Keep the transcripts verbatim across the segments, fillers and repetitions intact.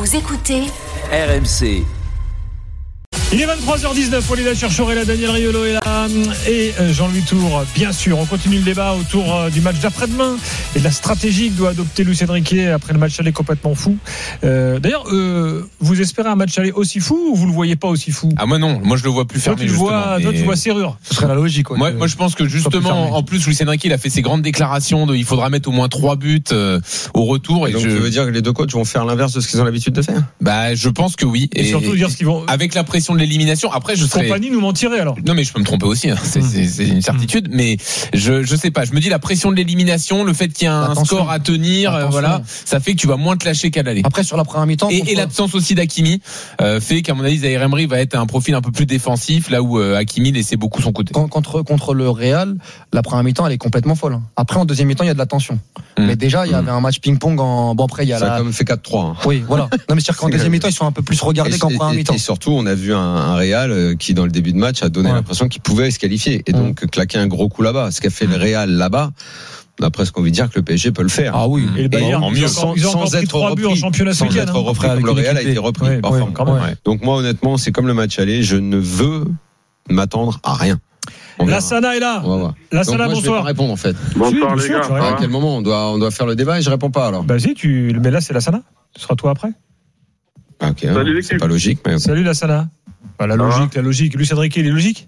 Vous écoutez R M C. Il est vingt-trois heures dix-neuf, Walid Cherchor est là, Daniel Riolo est là et Jean-Louis Tour, bien sûr. On continue le débat autour du match d'après-demain et de la stratégie que doit adopter Luis Enrique après le match aller complètement fou. Euh, d'ailleurs, euh, vous espérez un match aller aussi fou ou vous le voyez pas aussi fou? Ah moi non, moi je le vois plus fermé. Toi tu, vois, mais... toi, tu vois serrure. Ce serait la logique. Quoi, moi, moi je pense que justement, en plus Luis Enrique il a fait ses grandes déclarations de il faudra mettre au moins trois buts euh, au retour. Et donc je... tu veux dire que les deux coachs vont faire l'inverse de ce qu'ils ont l'habitude de faire? Bah je pense que oui. Et, et surtout dire ce qu'ils vont. Avec la pression de l'élimination. Après je serais. Compagnie nous mentirait alors. Non mais je peux me tromper aussi. Hein. C'est, mmh. c'est, c'est une certitude. Mmh. Mais je je sais pas. Je me dis la pression de l'élimination, le fait qu'il y a un Attention. score à tenir, euh, voilà, ça fait que tu vas moins te lâcher qu'à l'aller. Après sur la première mi-temps. Et, contre... et l'absence aussi d'Hakimi euh, fait qu'à mon avis Zaïre Emery va être un profil un peu plus défensif là où euh, Hakimi laissait beaucoup son côté. Contre contre le Real, la première mi-temps elle est complètement folle. Après en deuxième mi-temps il y a de la tension. Mmh. Mais déjà il y avait un match ping-pong en bon après il y a ça la... a quand même fait quatre trois. Hein. Oui voilà. Non mais c'est qu'en deuxième mi-temps ils sont un peu plus regardés et qu'en première mi-temps. Et surtout on a vu un, un Real qui dans le début de match a donné ouais. l'impression qu'il pouvait se qualifier et donc mmh. claquer un gros coup là-bas. Ce qu'a fait le Real là-bas, on a presque envie de dire que le P S G peut le faire. Ah oui. Et le Bayern, en mieux, sans, ils ont sans être repris, en championnat sans être repris comme le Real a été repris. Ouais, ouais, ouais. Donc moi honnêtement, c'est comme le match aller. Je ne veux m'attendre à rien. Lassana est là. Lassana, bonsoir. Je vais pas répondre en fait. Bonsoir les gars. À quel moment on doit on doit faire le débat et je réponds pas alors? Bah si tu mais là c'est Lassana. Ce sera toi après. Ah, ok. Salut, c'est pas logique mais. Salut Lassana. Bah, la logique, ah. la logique. Luis Enrique, il est logique.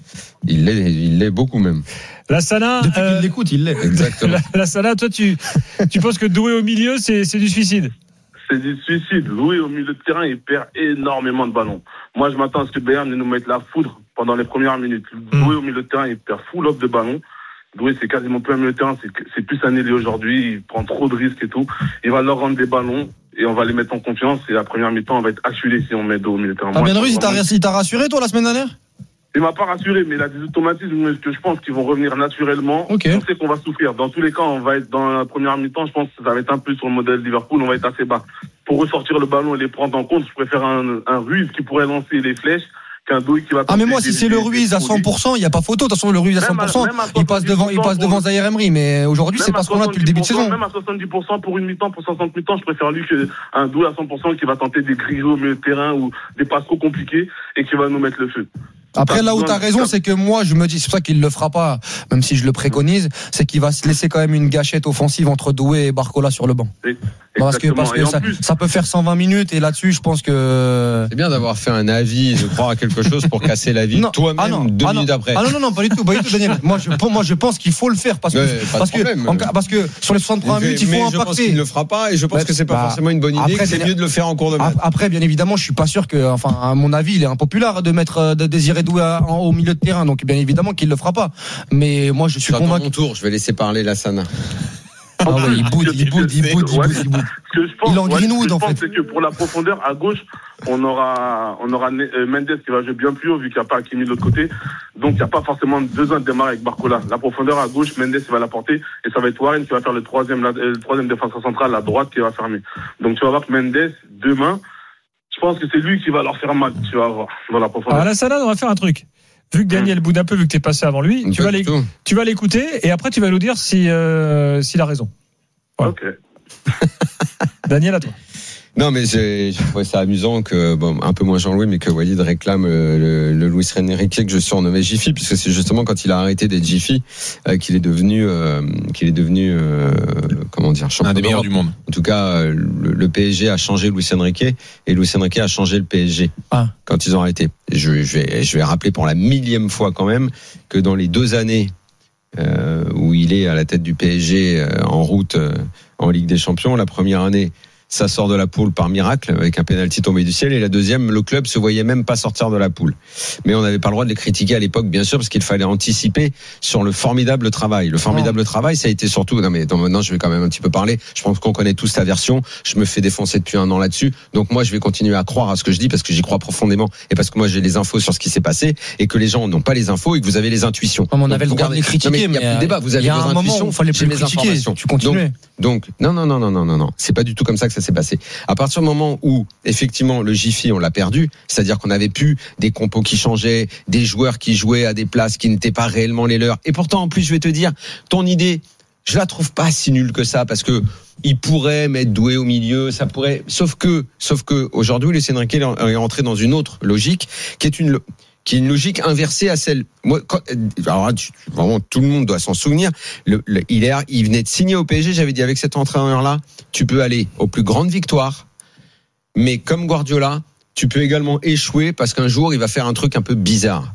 Il l'est, il l'est beaucoup même. Lassana, depuis euh, qu'il l'écoute, il l'est. Exactement. Lassana, toi, tu, tu penses que Doué au milieu, c'est, c'est du suicide? C'est du suicide. Doué au milieu de terrain, il perd énormément de ballons. Moi, je m'attends à ce que Bayern nous mette la foudre pendant les premières minutes. Mmh. Doué au milieu de terrain, il perd full off de ballons. Doué, c'est quasiment plus un milieu de terrain, c'est, c'est plus un ailier aujourd'hui. Il prend trop de risques et tout. Il va leur rendre des ballons et on va les mettre en confiance. Et la première mi-temps, on va être acculé si on met Doué au milieu de terrain. Fabien Ruiz, il t'a, il t'a rassuré, toi, la semaine dernière? Il m'a pas rassuré, mais il a des automatismes que je pense qu'ils vont revenir naturellement. Okay. On sait qu'on va souffrir. Dans tous les cas, on va être dans la première mi-temps. Je pense que ça va être un peu sur le modèle Liverpool. On va être assez bas. Pour ressortir le ballon et les prendre en compte, je préfère un, un Ruiz qui pourrait lancer les flèches qu'un Doué qui va. Ah mais moi, si c'est le Ruiz à cent pour cent, il y a pas photo. De toute façon, le Ruiz à cent pour cent, il passe devant, il passe devant Zaïre Emery. Mais aujourd'hui, c'est pas ce qu'on a depuis le début de saison. Même à soixante-dix pour cent pour une mi-temps, pour soixante mi-temps, je préfère lui qu'un Doué à cent pour cent qui va tenter des grilles au milieu de terrain ou des passes trop compliquées et qui va nous mettre le feu. Après, là où tu as raison, c'est que moi, je me dis, c'est pour ça qu'il le fera pas, même si je le préconise, c'est qu'il va se laisser quand même une gâchette offensive entre Doué et Barcola sur le banc. Parce que, parce que ça, plus... ça peut faire cent vingt minutes et là-dessus, je pense que. C'est bien d'avoir fait un avis, de croire à quelque chose pour casser la vie toi-même ah non, deux ah minutes non, après. Ah non, non, non, pas du tout, pas du tout, Daniel. Moi, je, pour moi, je pense qu'il faut le faire parce que, ouais, parce, que en, parce que sur les soixante premières minutes, il faut mais impacter. Je pense qu'il ne le fera pas et je pense bah, que c'est pas bah, forcément une bonne idée. Après, c'est mieux de le faire en cours de match. Après, bien évidemment, je suis pas sûr que, enfin, à mon avis, il est impopulaire de mettre, de désirer Doué au milieu de terrain. Donc, bien évidemment qu'il le fera pas. Mais moi, je suis J'attends convaincu. mon tour, je vais laisser parler Lassana. Ah ouais, il boude, il boude, il boude, il boude, il boude. Il est en Greenwood, en fait. Ce que je pense, c'est que pour la profondeur, à gauche, on aura, on aura Mendes qui va jouer bien plus haut, vu qu'il n'y a pas Hakimi de l'autre côté. Donc, il n'y a pas forcément besoin de démarrer avec Barcola. La profondeur à gauche, Mendes, il va la porter, et ça va être Warren qui va faire le troisième, le troisième défenseur central à droite qui va fermer. Donc, tu vas voir que Mendes, demain, je pense que c'est lui qui va leur faire mal, tu vas voir, dans la profondeur. Alors, la salade, on va faire un truc. Vu que Daniel boude un peu, vu que t'es passé avant lui, tu vas, tu vas l'écouter et après tu vas nous dire si, euh, s'il a raison. Voilà. Ok. Daniel, à toi. Non, mais j'ai, je trouvais ça amusant que, bon, un peu moins Jean-Louis, mais que Walid réclame le, le, le Luis Enrique que je surnommais Jiffy, puisque c'est justement quand il a arrêté d'être Jiffy euh, qu'il est devenu, euh, qu'il est devenu, euh, comment dire, champion un des meilleurs du monde. En tout cas, le, le P S G a changé Luis Enrique et Luis Enrique a changé le P S G ah. quand ils ont arrêté. Je, je vais, je vais rappeler pour la millième fois quand même que dans les deux années euh, où il est à la tête du P S G euh, en route euh, en Ligue des Champions, la première année, ça sort de la poule par miracle avec un pénalty tombé du ciel, et la deuxième, le club se voyait même pas sortir de la poule. Mais on n'avait pas le droit de les critiquer à l'époque, bien sûr, parce qu'il fallait anticiper sur le formidable travail. Le formidable oh. travail, ça a été surtout, non mais non, maintenant je vais quand même un petit peu parler, je pense qu'on connaît tous ta version, je me fais défoncer depuis un an là-dessus, donc moi je vais continuer à croire à ce que je dis parce que j'y crois profondément et parce que moi j'ai les infos sur ce qui s'est passé et que les gens n'ont pas les infos et que vous avez les intuitions. Comme on avait le droit de les critiquer, il n'y a plus de débat, vous avez vos intuitions, j'ai mes informations. Tu continues. Donc, donc, non, non, non, non, non, non, non, c'est pas du tout comme ça que ça s'est passé. À partir du moment où, effectivement, le Jiffy, on l'a perdu, c'est-à-dire qu'on avait plus des compos qui changeaient, des joueurs qui jouaient à des places qui n'étaient pas réellement les leurs. Et pourtant, en plus, je vais te dire, ton idée, je la trouve pas si nulle que ça parce que il pourrait mettre Doué au milieu, ça pourrait. Sauf que, sauf que aujourd'hui, Luis Enrique est rentré dans une autre logique qui est une qui est une logique inversée à celle. Moi, quand, alors vraiment, tout le monde doit s'en souvenir. Le, le, il est, il venait de signer au P S G. J'avais dit avec cet entraîneur-là, tu peux aller aux plus grandes victoires, mais comme Guardiola, tu peux également échouer parce qu'un jour, il va faire un truc un peu bizarre.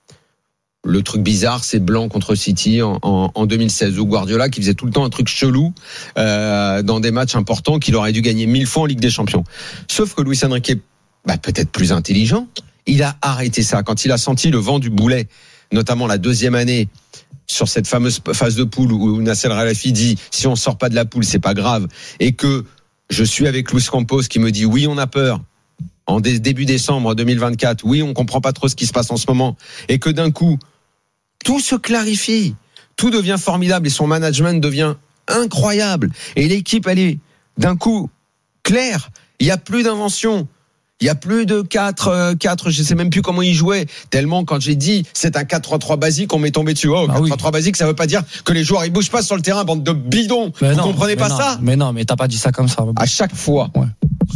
Le truc bizarre, c'est Blanc contre City en, en, en deux mille seize, où Guardiola qui faisait tout le temps un truc chelou euh, dans des matchs importants qu'il aurait dû gagner mille fois en Ligue des Champions. Sauf que Luis Enrique, bah, peut-être plus intelligent, il a arrêté ça. Quand il a senti le vent du boulet, notamment la deuxième année, sur cette fameuse phase de poule où Nasser Al-Khelaifi dit si on sort pas de la poule, c'est pas grave, et que je suis avec Luis Campos qui me dit oui, on a peur. En début décembre deux mille vingt-quatre, oui, on comprend pas trop ce qui se passe en ce moment, et que d'un coup, tout se clarifie, tout devient formidable et son management devient incroyable. Et l'équipe, elle est d'un coup claire. Il n'y a plus d'invention. Il y a plus de quatre, quatre, je sais même plus comment ils jouaient. Tellement, quand j'ai dit, c'est un quatre trois trois basique, on m'est tombé dessus. Oh, ah quatre trois trois oui. basique, ça veut pas dire que les joueurs, ils bougent pas sur le terrain, bande de bidons. Mais Vous non, comprenez pas non, ça? Mais non, mais t'as pas dit ça comme ça. À chaque fois. Ouais.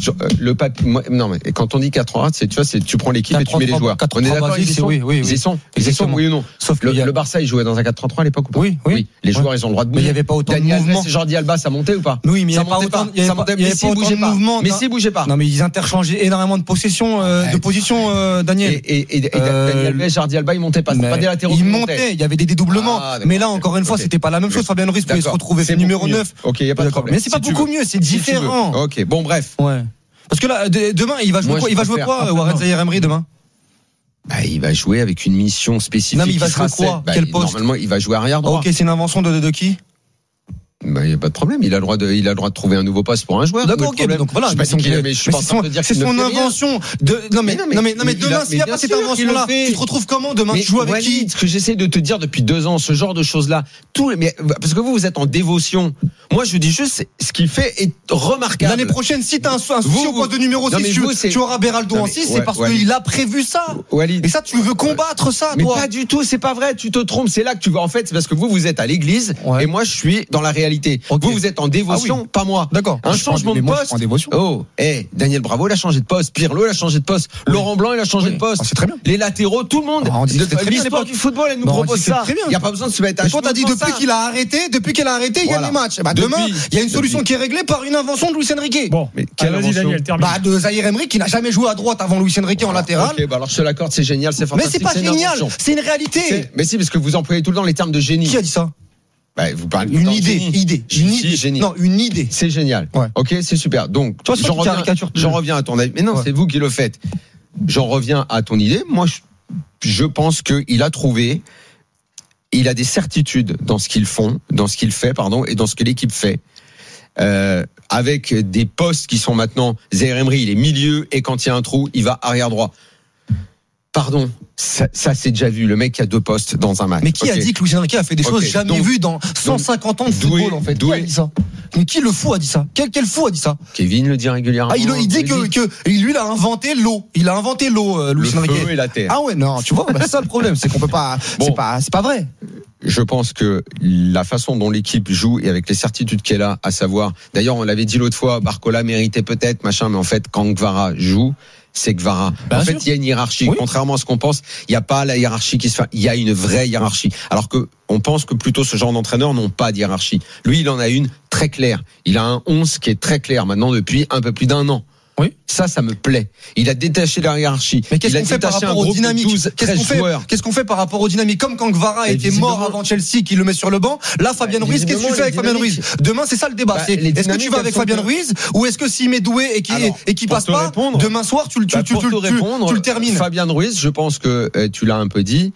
Le papier, non, mais quand on dit quatre trois, c'est, tu vois, c'est, tu prends l'équipe et tu mets les joueurs. On est d'accord, ils y sont? Oui, oui, ils y sont? Ils y sont, oui ou non? Sauf le, a... le Barça, il jouait dans un quatre trois trois à l'époque ou pas? Oui, oui. oui. Les joueurs, ouais. ils ont le droit de bouger. Mais il y avait pas autant Daniel de mouvements. Alves et Jordi Alba, ça montait ou pas? Oui, mais il y avait pas autant, il y avait pas, il y avait pas autant de mouvements. Mais si bougeait pas. Non, mais ils interchangeaient énormément de possession, euh, de position, euh, Daniel. Et, et, et, et euh, Daniel Alves, Jordi Alba, ils montaient pas. C'est pas des latéraux. Ils montaient. Il y avait des dédoublements. Ah, mais là, encore une fois, c'était pas la même chose. Fabien Ruiz pouvait se retrouver numéro neuf. Ok, il y a pas de problème. Mais c'est pas beaucoup mieux, c'est différent. Ok, bon, bref. Ouais. Parce que là, demain, il va jouer Moi, quoi Il va jouer quoi, Warren Zaïre-Emery, demain bah, il va jouer avec une mission spécifique. Non, mais il va jouer quoi bah, Quel poste Normalement, il va jouer arrière droit. Ok, c'est une invention de, de, de qui Bah, il n'y a pas de problème. Il a le droit de, il a le droit de trouver un nouveau poste pour un joueur. D'accord, ok. Donc voilà. Je sais pas mais je suis pas en train de dire c'est son invention. De, non mais, non mais, non mais demain, s'il n'y a pas cette invention-là, tu te retrouves comment demain? Tu joues avec qui? Ce que j'essaie de te dire depuis deux ans, ce genre de choses-là, tout, mais, parce que vous, vous êtes en dévotion. Moi, je dis juste, ce qu'il fait est remarquable. L'année prochaine, si t'as un souci au poste de numéro six, tu auras Beraldo en six, c'est parce qu'il a prévu ça. Et ça, tu veux combattre ça, toi? Mais pas du tout, c'est pas vrai. Tu te trompes. C'est là que tu vas, en fait, c'est parce que vous, vous êtes à l'église, et moi, je suis dans la réalité. Vous, vous êtes en dévotion, ah oui. pas moi. D'accord. Un je changement de poste. Oh, eh, hey, Daniel Bravo, il a changé de poste. Pirlo, il a changé de poste. Oui. Laurent Blanc, il a changé oui. de poste. Ah, c'est très bien. Les latéraux, tout le monde. Ah, l'histoire du football, elle nous bon, propose ça. Il n'y a pas besoin de se mettre à toi, t'as dit depuis qu'il a arrêté, depuis qu'il a arrêté, il y a des matchs. Bah, depuis, demain, il y a une solution depuis. qui est réglée par une invention de Luis Enrique. Bon, mais quelle vas-y, Daniel, termine. Bah, de Zaïre Emery qui n'a jamais joué à droite avant Luis Enrique en latéral. Ok, bah alors je te l'accorde, c'est génial, c'est fantastique. Mais c'est pas génial, c'est une réalité. Mais si, parce que vous employez tout le temps les termes de génie. Qui a dit ça? Bah, vous parlez une idée, idée, une idée. Génie. Non, une idée. C'est génial. Ouais. Ok, c'est super. Donc, Toi, j'en reviens, j'en reviens à ton avis. Mais non, ouais. c'est vous qui le faites. J'en reviens à ton idée. Moi, je, je pense qu'il a trouvé, il a des certitudes dans ce qu'ils font, dans ce qu'il fait, pardon, et dans ce que l'équipe fait. Euh, avec des postes qui sont maintenant, Zaïre Emery, il est milieu, et quand il y a un trou, il va arrière droit. Pardon, ça, ça c'est déjà vu. Le mec qui a deux postes dans un match. Mais qui okay. a dit que Luis Enrique a fait des okay. choses jamais donc, vues dans cent cinquante ans de football doué, en fait doué. Qui a dit ça? Mais qui le fou a dit ça? Quel, quel fou a dit ça? Kevin le dit régulièrement. Ah, il, il dit que, que lui il a inventé l'eau. Il a inventé l'eau, euh, Luis Enrique. Le feu et la terre. Ah ouais, non, tu vois, bah, c'est ça le problème, c'est qu'on peut pas. Bon, c'est pas, c'est pas vrai. Je pense que la façon dont l'équipe joue et avec les certitudes qu'elle a, à savoir, d'ailleurs on l'avait dit l'autre fois, Barcola méritait peut-être machin, mais en fait quand Kvara joue, c'est Kvara. En fait, il y a une hiérarchie. Oui. Contrairement à ce qu'on pense, il n'y a pas la hiérarchie qui se fait. Il y a une vraie hiérarchie. Alors que on pense que plutôt ce genre d'entraîneurs n'ont pas de hiérarchie. Lui, il en a une très claire. Il a un onze qui est très clair maintenant depuis un peu plus d'un an. Oui. Ça, ça me plaît. Il a détaché la hiérarchie. Mais qu'est-ce qu'on fait par rapport aux dynamiques? Qu'est-ce qu'on fait, qu'est-ce qu'on fait par rapport aux dynamiques? Comme quand Kvara était mort avant Chelsea, qui le met sur le banc. Là, Fabien bah, Ruiz, qu'est-ce que tu fais avec Fabien Ruiz? Demain, c'est ça le débat. Bah, c'est, est-ce que tu vas avec Fabien Ruiz, ou est-ce que s'il met Doué et qu'il, et qu'il passe pas, répondre, demain soir, tu le, tu, bah, tu, tu, tu, répondre, tu le termines? Fabien Ruiz, je pense que euh, tu l'as un peu dit.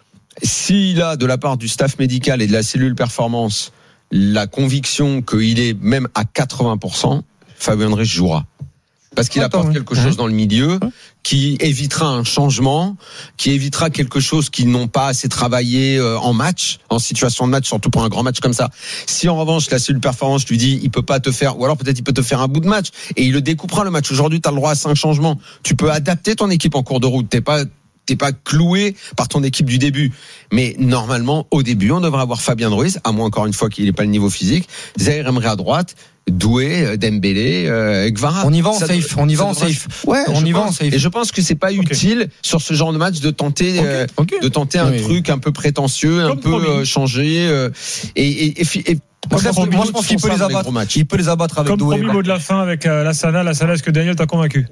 S'il a, de la part du staff médical et de la cellule performance, la conviction qu'il est même à quatre-vingts pour cent, Fabien Ruiz jouera. Parce qu'il Attends, apporte quelque chose dans le milieu qui évitera un changement, qui évitera quelque chose qu'ils n'ont pas assez travaillé en match, en situation de match, surtout pour un grand match comme ça. Si en revanche la cellule performance lui dit il peut pas te faire, ou alors peut-être il peut te faire un bout de match et il le découpera le match. Aujourd'hui tu as le droit à cinq changements. Tu peux adapter ton équipe en cours de route. T'es pas t'es pas cloué par ton équipe du début. Mais normalement, au début, on devrait avoir Fabien Ruiz, à moins encore une fois qu'il n'ait pas le niveau physique, Zaïre Emery à droite, Doué, Dembélé, euh, Gvara. On y va en safe, on y va en safe. Ouais, on y va en pense, safe. Et je pense que c'est pas okay. utile sur ce genre de match de tenter, okay. Euh, okay. de tenter un oui. truc un peu prétentieux, Comme un peu euh, changé. Euh, et, et, et, et Moi, je pense, moi, je pense qu'il peut les abattre. Il peut les abattre avec Comme Doué. Comme promis, mot de la fin avec euh, Lassana. Lassana, est-ce que Daniel t'a convaincu?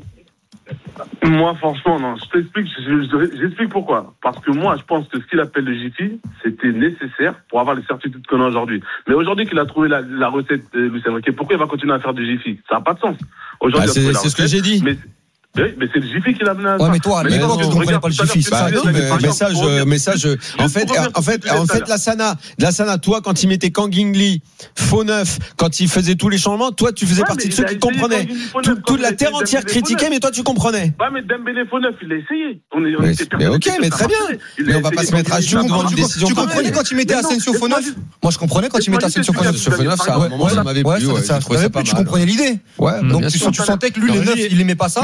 Moi, franchement, non. Je t'explique, j'explique pourquoi. Parce que moi, je pense que ce qu'il appelle le Jiffy, c'était nécessaire pour avoir les certitudes qu'on a aujourd'hui. Mais aujourd'hui qu'il a trouvé la, la recette de Luis Enrique, pourquoi il va continuer à faire du Jiffy? Ça n'a pas de sens. Aujourd'hui, ah, c'est, c'est ce que j'ai dit. Mais, Oui, mais c'est le Jiffy qui l'a mené à ça. Ouais, mais toi, à l'époque, tu ne comprenais pas le Jiffy. Bah non, mais, mais ça, je, mais ça, je, en fait, en fait, en fait, Lassana, Lassana, toi, quand il mettait Kangingli, faux neuf, quand il faisait tous les changements, toi, tu faisais ouais, partie de ceux qui comprenaient. Toute, toute la terre entière critiquait, mais toi, tu comprenais. Ouais, mais Dembélé faux neuf, il a essayé. On est, on mais, mais ok, mais très bien. Mais on va pas se mettre à genoux devant une décision. Tu comprenais quand il mettait Asensio faux neuf? Moi, je comprenais quand il mettait Asensio faux neuf. Asensio faux neuf, ça, à un moment, ça m'avait plu. Tu comprenais l'idée. Ouais. Donc, tu sentais que lui, les neufs, il aimait pas ça.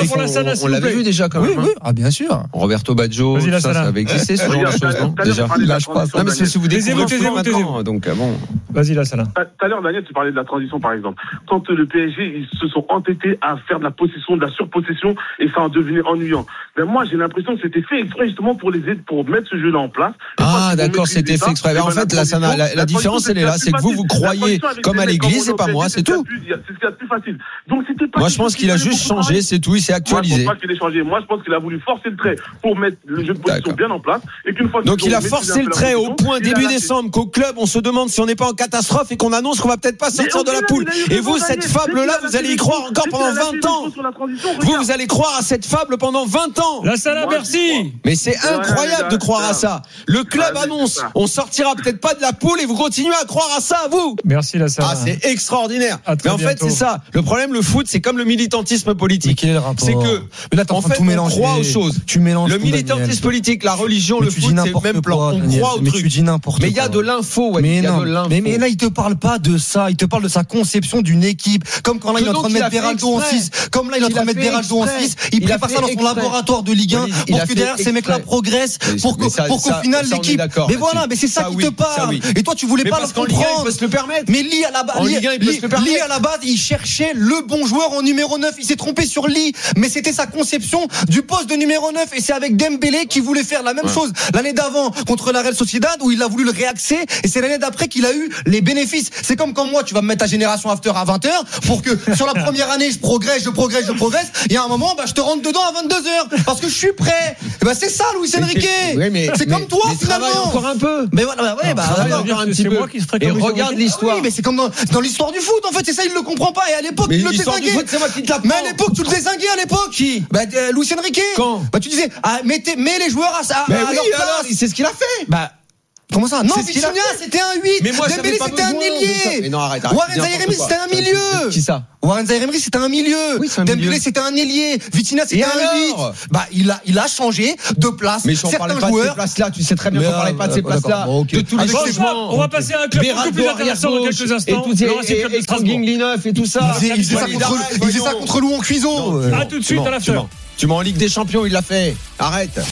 On l'avait vu déjà quand même. Oui, oui, ah bien sûr. Roberto Baggio, ça, ça avait existé ce genre de choses, non? Déjà. Là, je pense. Non, mais c'est si vous découvrez maintenant. Donc bon. Vas-y, là, ça là. Tout à l'heure, Daniel, tu parlais de la transition, par exemple. Quand le P S G, ils se sont entêtés à faire de la possession, de la surpossession, et ça en devenait ennuyant. Mais moi, j'ai l'impression que c'était fait exprès justement pour les aider, pour mettre ce jeu-là en place. Ah, d'accord, c'était fait exprès. En fait, là, ça n'a, la, la différence, elle est là, c'est que vous, vous croyez comme à l'église, et pas moi, c'est tout. C'est ce qu'il y a de plus facile. Donc, c'était pas. Moi, je pense qu'il a juste changé, c'est tout, il s'est actualisé. Moi, je pense pas qu'il ait changé. Moi, je pense qu'il a voulu forcer le trait pour mettre le jeu de position bien en place. Et qu'une fois donc il a forcé le trait au point début décembre qu'au club on se demande si on n'est pas en catastrophe et qu'on annonce qu'on va peut-être pas sortir de la poule. Et vous, cette fable-là, vous allez y croire encore pendant vingt ans. Vous, vous allez croire à cette fable pendant vingt ans. La Salah, merci. Mais c'est incroyable de croire à ça. Le club annonce, on sortira peut-être pas de la poule et vous continuez à croire à ça, vous. Merci la Salah. Ah, c'est extraordinaire. Mais en fait, c'est ça. Le problème, le foot, c'est comme le militantisme politique. C'est que, en fait, on croit aux choses. Tu mélanges le militantisme politique, la religion, le foot, c'est le même plan. On croit au truc. Tu dis n'importe quoi. Mais il y a de l'info. Mais non. Mais, mais là, il te parle pas de ça. Il te parle de sa conception d'une équipe. Comme quand là, il est en train de mettre Beraldo en six. Comme là, il est en train de mettre Beraldo en six. Il prépare ça dans son laboratoire de Ligue un pour que derrière ces mecs-là progressent. Pour qu'au final, l'équipe. Mais voilà, mais c'est ça qui te parle. Et toi, tu voulais pas le comprendre. Mais Lee à la base, Lee à la base, il cherchait le bon joueur en numéro neuf. Il s'est trompé sur Lee. Mais c'était sa conception du poste de numéro neuf. Et c'est avec Dembélé qui voulait faire la même chose l'année d'avant contre la Real Sociedad où il a voulu le réaxer et c'est l'année d'après qu'il a eu les bénéfices. C'est comme quand moi tu vas me mettre ta génération after à vingt heures pour que sur la première année je progresse, je progresse, je progresse et à un moment bah je te rentre dedans à vingt-deux heures parce que je suis prêt. Et bah c'est ça Luis Enrique. Oui, mais, c'est mais, comme toi mais finalement. Encore un peu. Mais voilà, bah, ouais, bah encore un petit peu. Et regarde l'histoire. Oui, mais c'est comme dans, dans l'histoire du foot en fait, c'est ça il le comprend pas et à l'époque mais il le désinguait. Mais à l'époque tu le désinguais à l'époque. Qui? Bah euh, Luis Enrique. Quand? Bah tu disais ah, mettez mets les joueurs à ça. Mais oui, alors, c'est ce qu'il a fait. Bah comment ça? Non, Vitinha, c'était un huit. Mais moi, Dembélé, c'était un ailier. Mais non, arrête, arrête. Warren Zaïre-Emery, c'était un milieu. Qui ça? Warren Zaïre-Emery, c'était un milieu. Oui, c'est un Dembélé, milieu. c'était un ailier. Vitinha, c'était un huit. Bah, il a, il a changé de place. Mais je ne parlais pas de ces places-là. Tu sais très bien qu'on ne parlait pas de ces places-là. De tous les changements. On va passer à un club beaucoup plus intéressant dans quelques instants. Et Kangingli neuf et tout ça. Il faisait ça contre Louan Cuiseau. À tout de suite à la fin. Tu m'en en Ligue des Champions, il l'a fait. Arrête.